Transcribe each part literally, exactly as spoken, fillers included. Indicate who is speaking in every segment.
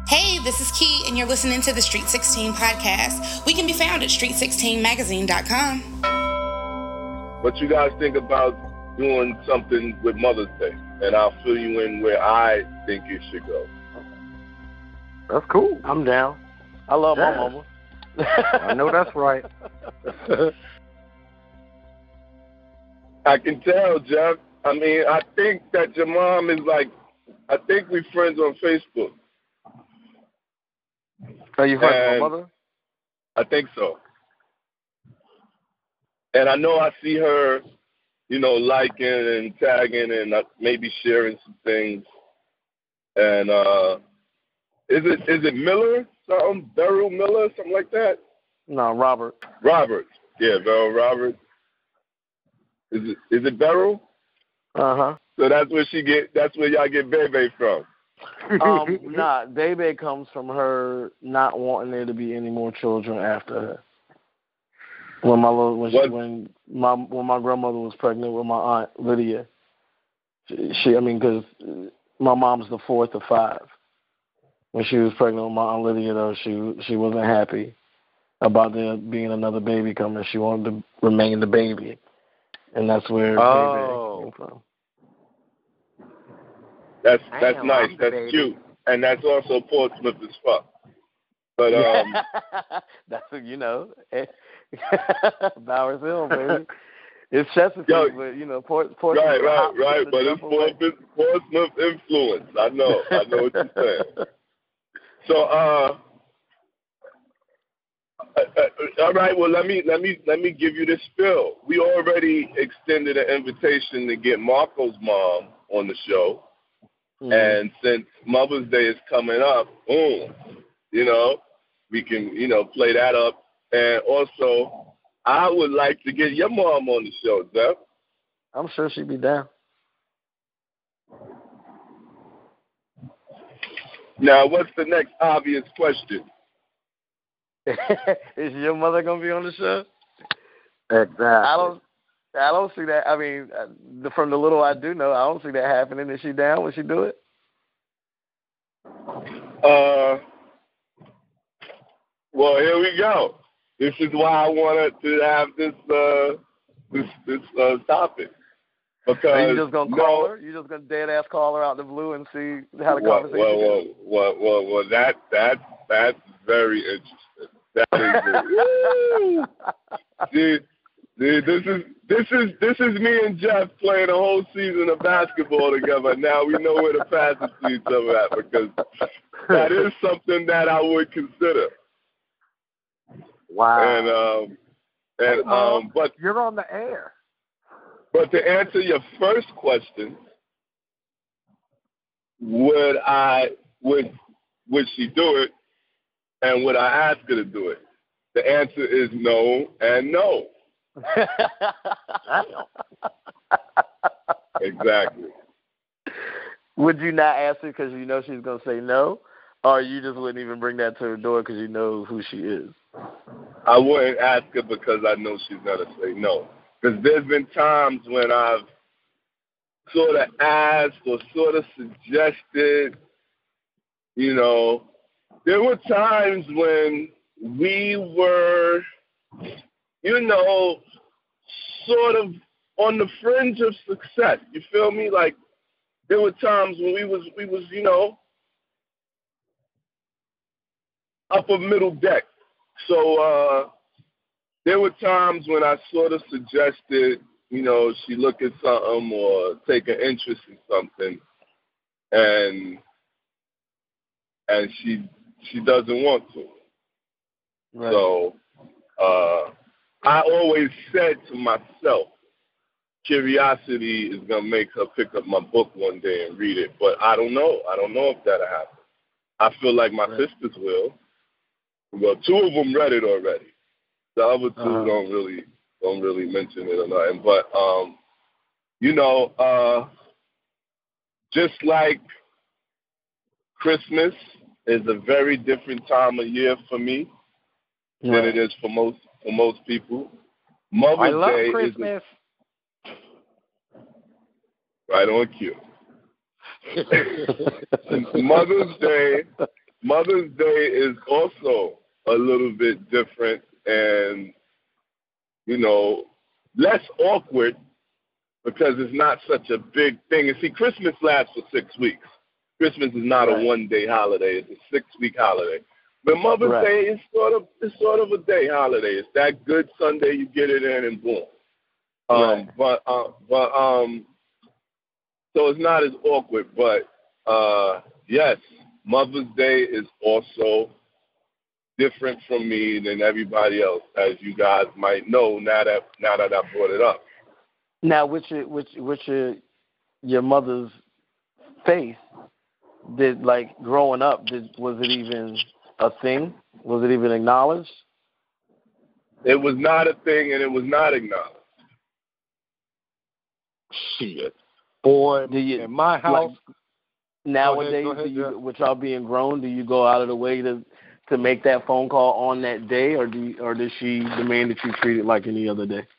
Speaker 1: Hey, this is Key, and you're listening to the Street sixteen podcast. We can be found at street sixteen magazine dot com.
Speaker 2: What you guys think about doing something with Mother's Day? And I'll fill you in where I think it should go.
Speaker 3: That's cool.
Speaker 4: I'm down. I love
Speaker 3: Yeah.
Speaker 4: my mama.
Speaker 3: I know that's right.
Speaker 2: I can tell, Jeff. I mean, I think that your mom is like, I think we're friends on Facebook.
Speaker 4: Are you friends with
Speaker 2: And-
Speaker 4: my mother?
Speaker 2: I think so. And I know I see her, you know, liking and tagging and uh, maybe sharing some things. And uh, is it is it Miller? Something? Beryl Miller? Something like that?
Speaker 4: No, Robert.
Speaker 2: Roberts. Yeah, Beryl Roberts. Is it is it Beryl?
Speaker 4: Uh-huh.
Speaker 2: So that's where she get. That's where y'all get Bebe from.
Speaker 4: Um, nah, Bebe comes from her not wanting there to be any more children after her. When my little, when, she,
Speaker 2: What?
Speaker 4: when my when my grandmother was pregnant with my aunt Lydia, she, she I mean, because my mom's the fourth of five. When she was pregnant with my aunt Lydia, though, she she wasn't happy about there being another baby coming. She wanted to remain the baby, and that's where
Speaker 3: Oh.
Speaker 4: Bebe came from.
Speaker 2: That's
Speaker 3: Damn,
Speaker 2: that's nice.
Speaker 3: I'm the
Speaker 2: That's
Speaker 3: baby.
Speaker 2: cute. And that's also Portsmouth as fuck. But um,
Speaker 4: That's what you know. Bowers Hill, baby. It's Chesapeake,
Speaker 2: Yo,
Speaker 4: but you know, Port, Portsmouth.
Speaker 2: right,
Speaker 4: is a
Speaker 2: right,
Speaker 4: hot
Speaker 2: right.
Speaker 4: place
Speaker 2: But
Speaker 4: to
Speaker 2: it's
Speaker 4: jump away.
Speaker 2: Portsmouth, Portsmouth influence. I know. I know what you're saying. So, uh, uh, uh, all right. Well, let me let me let me give you this spill. We already extended an invitation to get Marco's mom on the show,
Speaker 4: Mhm.
Speaker 2: and since Mother's Day is coming up, boom, you know, we can you know play that up. And also, I would like to get your mom on the show, Jeff.
Speaker 4: I'm sure she'd be down.
Speaker 2: Now, what's the next obvious question?
Speaker 4: Is your mother gonna be on the show?
Speaker 3: Exactly.
Speaker 4: I don't. I don't see that. I mean, uh, the- from the little I do know, I don't see that happening. Is she down? Would she do it?
Speaker 2: Uh, well, here we go. This is why I wanted to have this uh, this this uh, topic because
Speaker 4: Are you just gonna
Speaker 2: no,
Speaker 4: call her? You just gonna dead ass call her out the blue and see how the
Speaker 2: well,
Speaker 4: conversation
Speaker 2: well,
Speaker 4: goes?
Speaker 2: well, well, well, well, that that that's very interesting. That is see, see, this is this is this is me and Jeff playing a whole season of basketball together. Now we know where to pass it to each other at because that is something that I would consider.
Speaker 3: Wow.
Speaker 2: And um, and
Speaker 3: Hey, Mom,
Speaker 2: um, but
Speaker 3: you're on the air.
Speaker 2: but to answer your first question, would I would would she do it, and would I ask her to do it? The answer is no and no. Exactly.
Speaker 4: Would you not ask her because you know she's gonna say no, or you just wouldn't even bring that to her door because you know who she is?
Speaker 2: I wouldn't ask her because I know she's gonna say no. Because there's been times when I've sort of asked or sort of suggested, you know, there were times when we were, you know, sort of on the fringe of success. You feel me? Like there were times when we was we was, you know, upper middle deck. So uh, there were times when I sort of suggested, you know, she look at something or take an interest in something, and and she she doesn't want to.
Speaker 4: Right.
Speaker 2: So uh, I always said to myself, curiosity is gonna make her pick up my book one day and read it, but I don't know. I don't know if that'll happen. I feel like my
Speaker 4: Right.
Speaker 2: sisters will. Well, two of them read it already. The other two
Speaker 4: Uh-huh.
Speaker 2: don't really don't really mention it or nothing. But um, you know, uh, just like Christmas is a very different time of year for me than
Speaker 4: Right.
Speaker 2: it is for most for most people. Mother's
Speaker 3: I love
Speaker 2: Day
Speaker 3: Christmas.
Speaker 2: is a, right on cue. Mother's Day Mother's Day is also a little bit different and, you know, less awkward because it's not such a big thing. And see, Christmas lasts for six weeks. Christmas is not right. a one-day holiday. It's a six-week holiday. But Mother's right. Day is sort of it's sort of a day holiday. It's that good Sunday, you get it in and boom. Um, right. But uh, but um, so it's not as awkward. But uh, yes, Mother's Day is also different from me than everybody else, as you guys might know. Now that now that I brought it up.
Speaker 4: Now, which which which your your mother's faith did, like growing up, did was it even a thing? Was it even acknowledged?
Speaker 2: It was not a thing, and it was not acknowledged.
Speaker 3: Shit, boy,
Speaker 4: do you,
Speaker 3: in my house
Speaker 4: like, nowadays,
Speaker 3: go ahead, go ahead,
Speaker 4: do you,
Speaker 3: yeah.
Speaker 4: with y'all being grown, do you go out of the way to to make that phone call on that day, or do you, or does she demand that you treat it like any other day?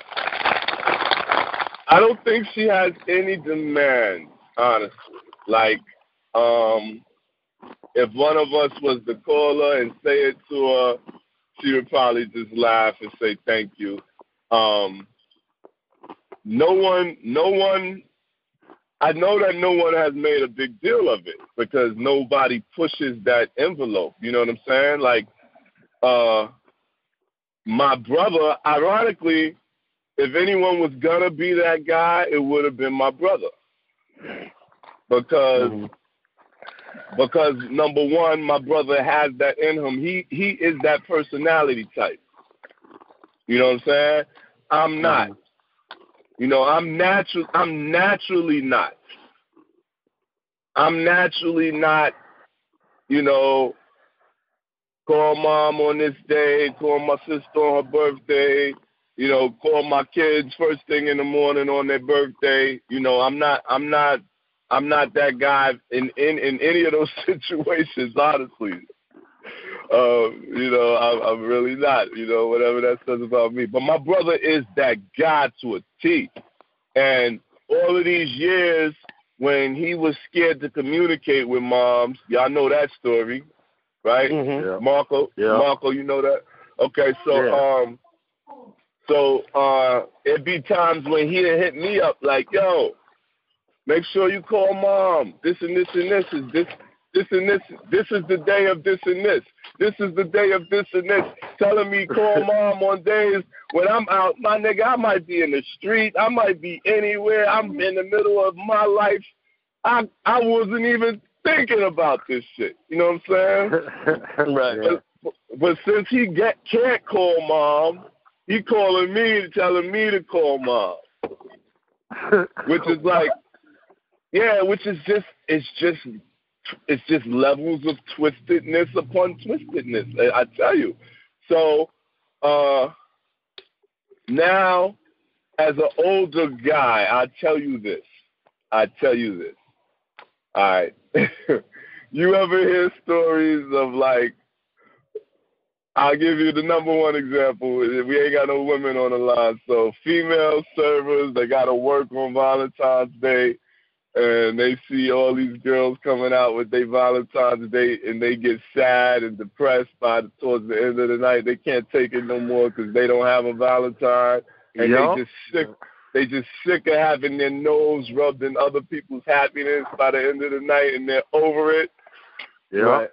Speaker 2: I don't think she has any demand, honestly. Like, um, if one of us was to call her and say it to her, she would probably just laugh and say thank you. Um, no one, no one, I know that no one has made a big deal of it because nobody pushes that envelope. You know what I'm saying? Like, uh, my brother, ironically, if anyone was going to be that guy, it would have been my brother. Because, mm-hmm. because number one, my brother has that in him. He he is that personality type. You know what I'm saying? I'm not. Mm-hmm. You know, I'm natural. I'm naturally not. I'm naturally not, you know, call mom on this day, call my sister on her birthday, you know, call my kids first thing in the morning on their birthday. You know, I'm not, I'm not, I'm not that guy in, in, in any of those situations, honestly. Uh, you know, I, I'm really not, you know, whatever that says about me. But my brother is that guy to a T. And all of these years when he was scared to communicate with moms, y'all know that story, right?
Speaker 4: Mm-hmm.
Speaker 3: Yeah.
Speaker 2: Marco,
Speaker 3: yeah.
Speaker 2: Marco, you know that? Okay, so,
Speaker 3: yeah.
Speaker 2: um, So uh, it'd be times when he'd hit me up like, yo, make sure you call mom. This and this and this is this, this and this. This is the day of this and this. This is the day of this and this. Telling me call mom on days when I'm out. My nigga, I might be in the street. I might be anywhere. I'm in the middle of my life. I I wasn't even thinking about this shit. You know what I'm saying?
Speaker 4: Right.
Speaker 2: But, but since he get, can't call mom, he calling me, telling me to call mom, which is like, yeah, which is just, it's just, it's just levels of twistedness upon twistedness. I, I tell you. So uh, now, as an older guy, I tell you this. I tell you this. All right. You ever hear stories of like, I'll give you the number one example. We ain't got no women on the line. So female servers, they got to work on Valentine's Day, and they see all these girls coming out with their Valentine's Day, and they get sad and depressed by the, towards the end of the night. They can't take it no more because they don't have a Valentine, and yep. they just sick. They just sick of having their nose rubbed in other people's happiness by the end of the night, and they're over it.
Speaker 3: Yeah.
Speaker 2: Right?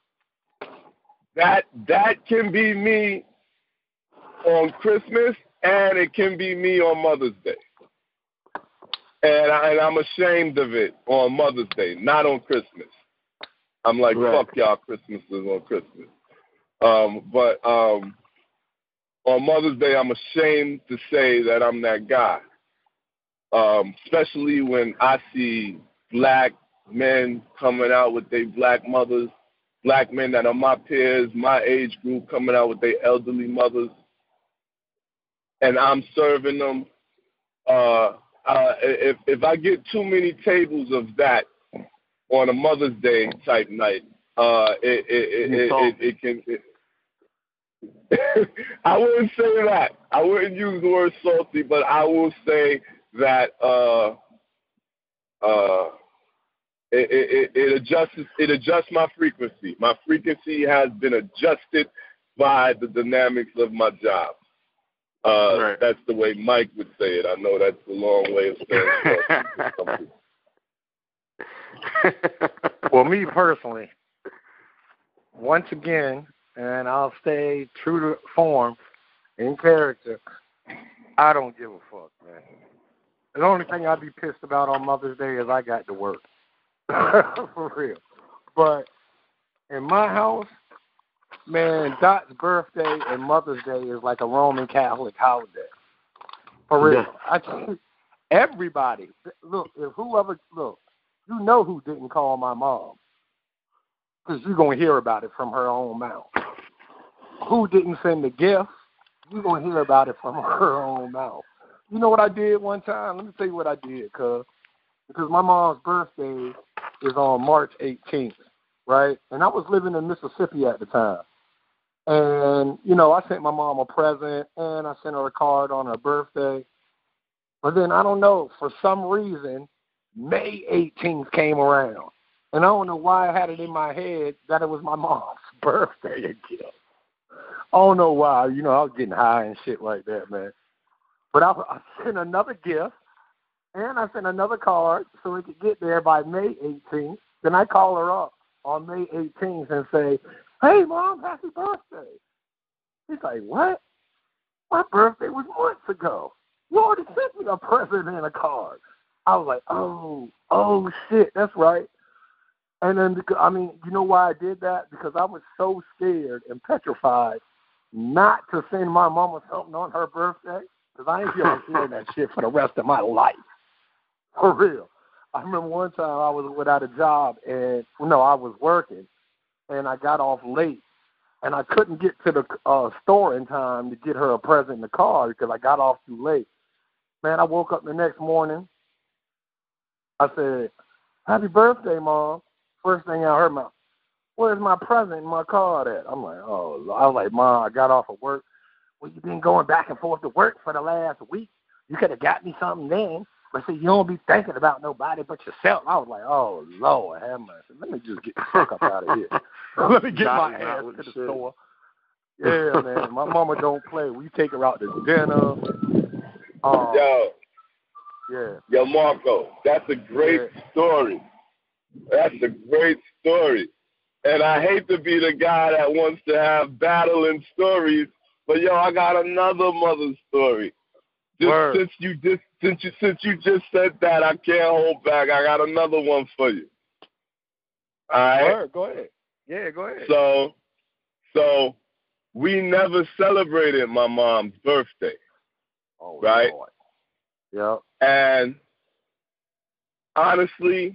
Speaker 2: That that can be me on Christmas, and it can be me on Mother's Day. And, I, and I'm ashamed of it on Mother's Day, not on Christmas. I'm like, right. Fuck y'all Christmases on Christmas. Um, but um, on Mother's Day, I'm ashamed to say that I'm that guy, um, especially when I see black men coming out with their black mothers, black men that are my peers, my age group, coming out with their elderly mothers, and I'm serving them. Uh, uh, if if I get too many tables of that on a Mother's Day type night, uh, it it it, it, it, it can. It, I wouldn't say that. I wouldn't use the word salty, but I will say that uh, uh, it, it, it adjusts it adjusts my frequency. My frequency has been adjusted by the dynamics of my job. Uh, right. That's the way Mike would say it. I know that's a long way of saying it.
Speaker 3: Well, me personally, once again, and I'll stay true to form in character, I don't give a fuck, man. The only thing I'd be pissed about on Mother's Day is I got to work. For real. But in my house, man, Dot's birthday and Mother's Day is like a Roman Catholic holiday. For real. Yeah. I think everybody, look, if whoever, look, you know who didn't call my mom. Because you're going to hear about it from her own mouth. Who didn't send the gift? You're going to hear about it from her own mouth. You know what I did one time? Let me tell you what I did, cuz. Because my mom's birthday is on March eighteenth, right? And I was living in Mississippi at the time. And, you know, I sent my mom a present, and I sent her a card on her birthday. But then, I don't know, for some reason, May eighteenth came around. And I don't know why I had it in my head that it was my mom's birthday again. I don't know why. You know, I was getting high and shit like that, man. But I, I sent another gift, and I sent another card so it could get there by May eighteenth. Then I call her up on May eighteenth and say, hey, Mom, happy birthday. She's like, what? My birthday was months ago. You already sent me a present and a card. I was like, oh, oh, shit, that's right. And then, because, I mean, you know why I did that? Because I was so scared and petrified not to send my mama something on her birthday, because I ain't feeling feeling that shit for the rest of my life. For real. I remember one time I was without a job, and, no, I was working, and I got off late, and I couldn't get to the uh, store in time to get her a present in the car because I got off too late. Man, I woke up the next morning. I said, happy birthday, Mom. First thing out of her mouth, where's my present in my card at? I'm like, oh, I was like, Mom, I got off of work. Well, you've been going back and forth to work for the last week. You could have got me something then. But see, you don't be thinking about nobody but yourself. I was like, oh, Lord, have mercy. Let me just get the fuck up out of here. Let me get my ass to the shit. Store. Yeah, man. My mama don't play. We take her out to dinner. Um,
Speaker 2: Yo.
Speaker 3: Yeah.
Speaker 2: Yo, Marco, that's a great yeah. story. That's a great story. And I hate to be the guy that wants to have battling stories, but yo, I got another mother story. Just since you just since you since you just said that, I can't hold back. I got another one for you. All right.
Speaker 3: Word. Go ahead. Yeah, go ahead.
Speaker 2: So, so we never celebrated my mom's birthday.
Speaker 3: Oh,
Speaker 2: right?
Speaker 3: Lord. Yeah.
Speaker 2: And honestly,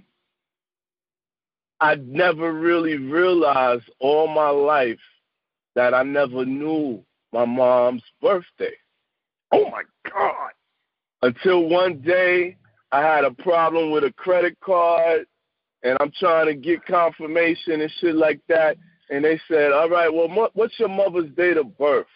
Speaker 2: I never really realized all my life that I never knew my mom's birthday.
Speaker 3: Oh, my God.
Speaker 2: Until one day I had a problem with a credit card, and I'm trying to get confirmation and shit like that. And they said, all right, well, mo- what's your mother's date of birth?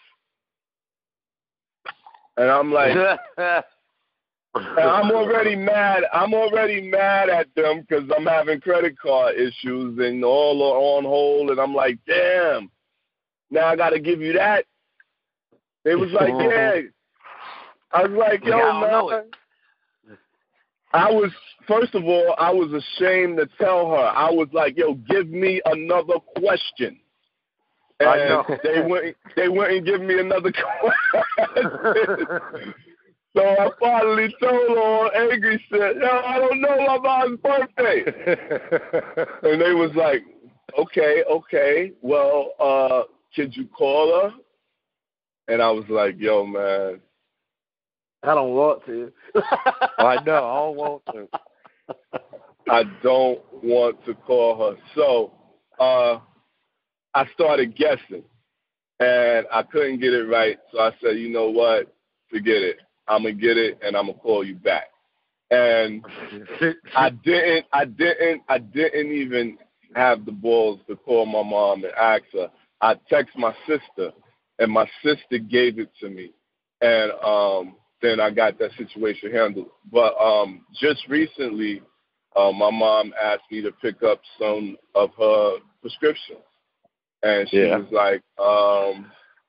Speaker 2: And I'm like, and I'm already mad. I'm already mad at them because I'm having credit card issues and all are on hold. And I'm like, damn, now I got to give you that. They was like, yeah. I was like, yo, yeah, man. I was, first of all, I was ashamed to tell her. I was like, yo, give me another question. And
Speaker 3: I know.
Speaker 2: they wouldn't, they wouldn't give me another question. So I finally told her on angry shit, yo, I don't know my mom's birthday. And they was like, okay, okay, well, uh, could you call her? And I was like, yo, man.
Speaker 4: I don't want to.
Speaker 3: I know, I don't want to.
Speaker 2: I don't want to call her. So uh, I started guessing, and I couldn't get it right. So I said, you know what? Forget it. I'm going to get it, and I'm going to call you back. And I didn't, I didn't, I didn't even have the balls to call my mom and ask her. I text my sister, and my sister gave it to me. And um, then I got that situation handled. But um, just recently, uh, my mom asked me to pick up some of her prescriptions. And she
Speaker 3: Yeah.
Speaker 2: was like, um,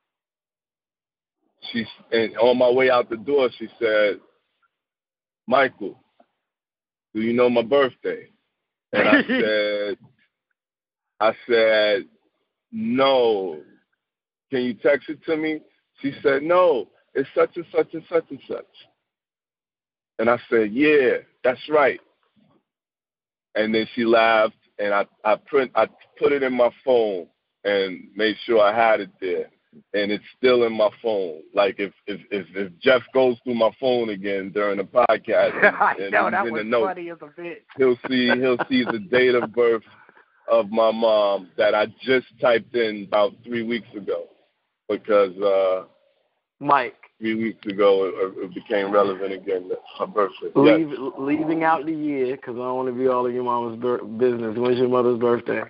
Speaker 2: she's, and on my way out the door, she said, Michael, do you know my birthday? And I said, I said, no. Can you text it to me? She said, no, it's such and such and such and such. And I said, yeah, that's right. And then she laughed, and I, I print I put it in my phone and made sure I had it there. And it's still in my phone. Like if if if, if Jeff goes through my phone again during the podcast,
Speaker 3: I
Speaker 2: and
Speaker 3: know,
Speaker 2: he's
Speaker 3: that
Speaker 2: in
Speaker 3: was
Speaker 2: the notes,
Speaker 3: funny as a bitch.
Speaker 2: he'll see he'll see the date of birth of my mom that I just typed in about three weeks ago, because uh,
Speaker 4: Mike,
Speaker 2: three weeks ago it, it became relevant again. Her birthday.
Speaker 4: leave,
Speaker 2: Yes.
Speaker 4: leaving out the year, because I don't want to be all of your mama's bir- business. When's your mother's birthday?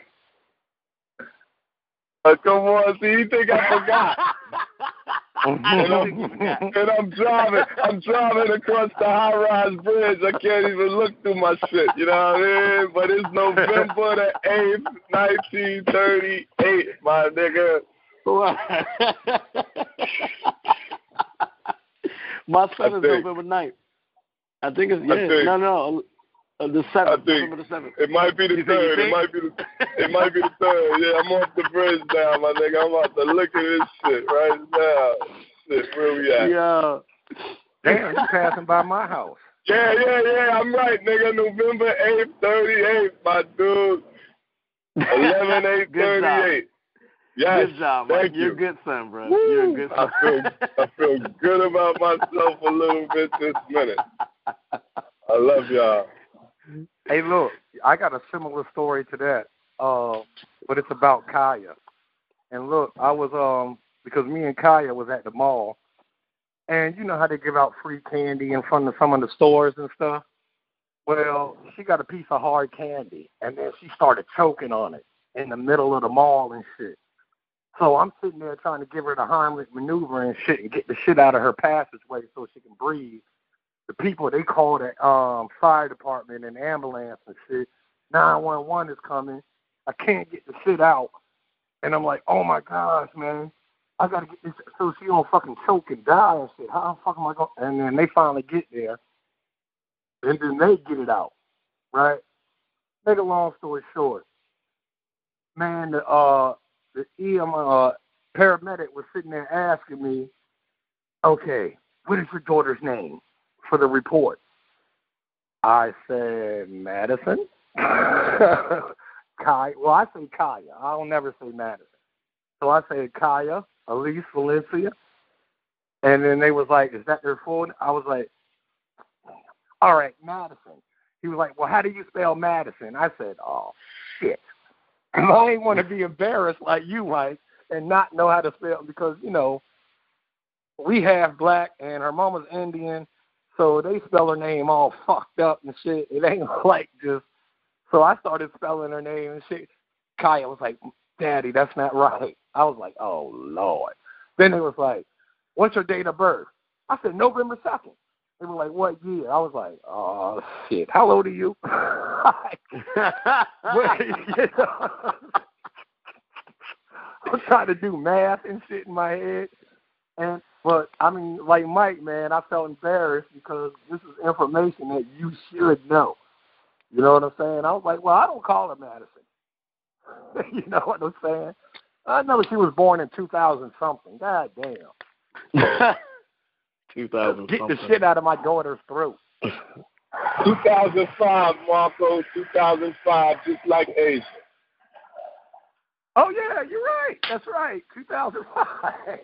Speaker 2: Uh, come on, see, you think I forgot? and, I'm, and I'm driving, I'm driving across the high-rise bridge. I can't even look through my shit. You know what I mean? But it's November the eighth, nineteen thirty-eight, my nigga.
Speaker 4: My son
Speaker 2: I
Speaker 4: is
Speaker 2: think.
Speaker 4: November ninth. I think it's
Speaker 2: I
Speaker 4: yeah.
Speaker 2: think.
Speaker 4: No, no. Uh, the
Speaker 2: I
Speaker 4: seventh.
Speaker 2: think
Speaker 4: November the seventh.
Speaker 2: it might be the
Speaker 4: You think-
Speaker 2: third.
Speaker 4: you
Speaker 2: It
Speaker 4: think?
Speaker 2: might be the. It might be the third. Yeah, I'm off the bridge now, my nigga. I'm about to look at this shit right now. Shit, where we at?
Speaker 4: Yeah.
Speaker 3: Damn, you passing by my house.
Speaker 2: Yeah, yeah, yeah. I'm right, nigga. November eighth, thirty-eight, my dude. Eleven eight thirty-eight. Yes.
Speaker 4: Good job,
Speaker 2: thank
Speaker 4: Mike. You're
Speaker 2: you.
Speaker 4: a good son, bro.
Speaker 2: Woo.
Speaker 4: You're a good son.
Speaker 2: I feel I feel good about myself a little bit this minute. I love y'all.
Speaker 3: Hey, look, I got a similar story to that, uh, but it's about Kaya. And look, I was um because me and Kaya was at the mall, and you know how they give out free candy in front of some of the stores and stuff. Well, she got a piece of hard candy, and then she started choking on it in the middle of the mall and shit. So I'm sitting there trying to give her the Heimlich maneuver and shit and get the shit out of her passageway so she can breathe. The people, they call the um, fire department and ambulance and shit. nine one one is coming. I can't get the shit out. And I'm like, oh, my gosh, man. I got to get this so she don't fucking choke and die and shit. How the fuck am I going to? And then they finally get there. And then they get it out, right? Make a long story short. Man, the, uh, the E M uh, paramedic was sitting there asking me, okay, what is your daughter's name for the report? I said, Madison. Kaya. Well, I say Kaya. I don't never say Madison. So I said Kaya, Elise Valencia. And then they was like, is that their full name? I was like, all right, Madison. He was like, well, how do you spell Madison? I said, oh, shit. I ain't want to be embarrassed like you, Mike, and not know how to spell, because, you know, we half black and her mama's Indian, so they spell her name all fucked up and shit. It ain't like just, so I started spelling her name and shit. Kaya was like, Daddy, that's not right. I was like, oh, Lord. Then it was like, what's her date of birth? I said, November second. They were like, what year? I was like, oh, shit. How old are you? What, you know, I'm trying to do math and shit in my head. And But, I mean, like Mike, man, I felt embarrassed because this is information that you should know. You know what I'm saying? I was like, well, I don't call her Madison. You know what I'm saying? I know she was born in two thousand something. God damn.
Speaker 4: two thousand
Speaker 3: Get
Speaker 4: something.
Speaker 3: the shit out of my daughter's throat.
Speaker 2: two thousand five, Marco, two thousand five, just like Asia.
Speaker 3: Oh, yeah, you're right. That's right. two thousand five.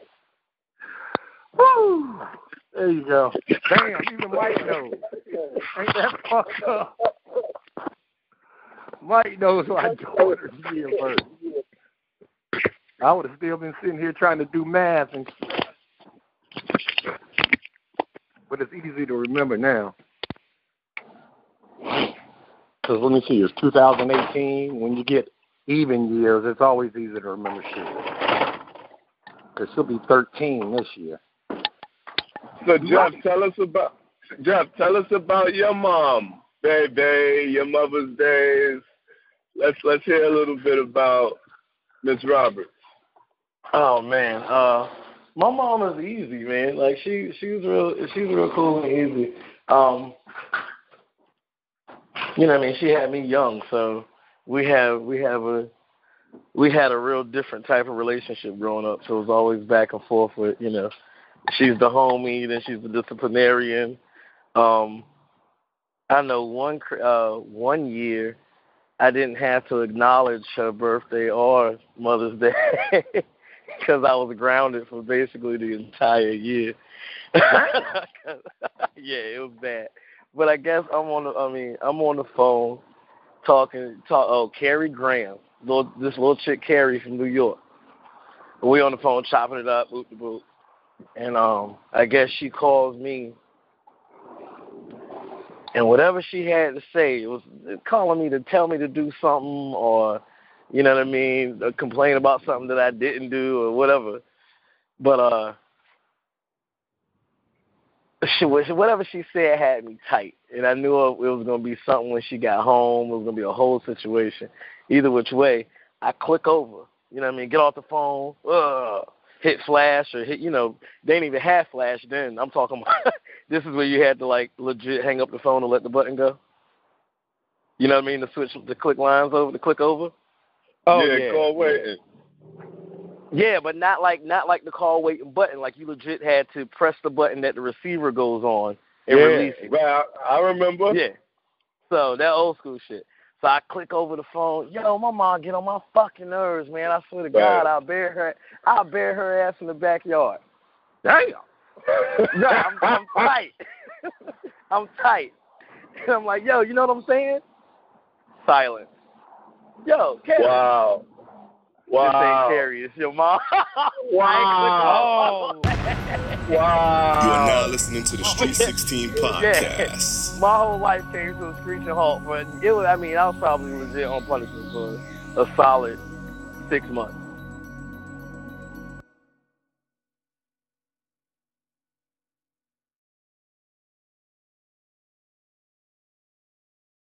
Speaker 3: Woo! There you go. Damn, even Mike knows. Ain't that fucked up? Mike knows my daughter's year of birth. I would have still been sitting here trying to do math and shit. But it's easy to remember now. Because let me see, it's two thousand eighteen. When you get even years, it's always easy to remember shit. Because she'll be thirteen this year.
Speaker 2: So Jeff, tell us about Jeff. Tell us about your mom. baby, your Mother's Days. Let's let's hear a little bit about Miss Roberts.
Speaker 4: Oh man, uh, my mom is easy, man. Like she she was real she was real cool and easy. Um, you know what I mean? She had me young, so we have we have a we had a real different type of relationship growing up. So it was always back and forth with, you know, she's the homie, then she's the disciplinarian. Um, I know one uh, one year I didn't have to acknowledge her birthday or Mother's Day because I was grounded for basically the entire year. Yeah, it was bad. But I guess I'm on the. I mean, I'm on the phone talking. Talk. Oh, Carrie Graham, little this little chick Carrie from New York. We on the phone chopping it up, boop to boop, and um, I guess she calls me. And whatever she had to say, it was calling me to tell me to do something or, you know what I mean, complain about something that I didn't do or whatever. But uh, she, whatever she said had me tight. And I knew it was going to be something when she got home. It was going to be a whole situation. Either which way, I click over. You know what I mean? Get off the phone, uh, hit flash or hit, you know, they didn't even have flash then. I'm talking about this is where you had to, like, legit hang up the phone and let the button go. You know what I mean? To switch the click lines over, to click over.
Speaker 2: Oh, yeah, yeah. Call waiting.
Speaker 4: Yeah, but not like not like the call waiting button. Like, you legit had to press the button that the receiver goes on and
Speaker 2: yeah,
Speaker 4: release it.
Speaker 2: Right, I, I remember.
Speaker 4: Yeah. So, that old school shit. So I click over the phone. Yo, my mom get on my fucking nerves, man. I swear to God, right. I'll bear her. I'll bear her ass in the backyard. Damn. Right, I'm, I'm tight. I'm tight. And I'm like, yo, you know what I'm saying? Silence. Yo, Carrie.
Speaker 2: Wow. Wow.
Speaker 4: This ain't Carrie. It's your mom.
Speaker 2: Wow. Wow.
Speaker 5: You are now listening to the Street sixteen podcast.
Speaker 4: Yeah. My whole life came to a screeching halt, but it was, I mean, I was probably legit on punishment for a solid six months.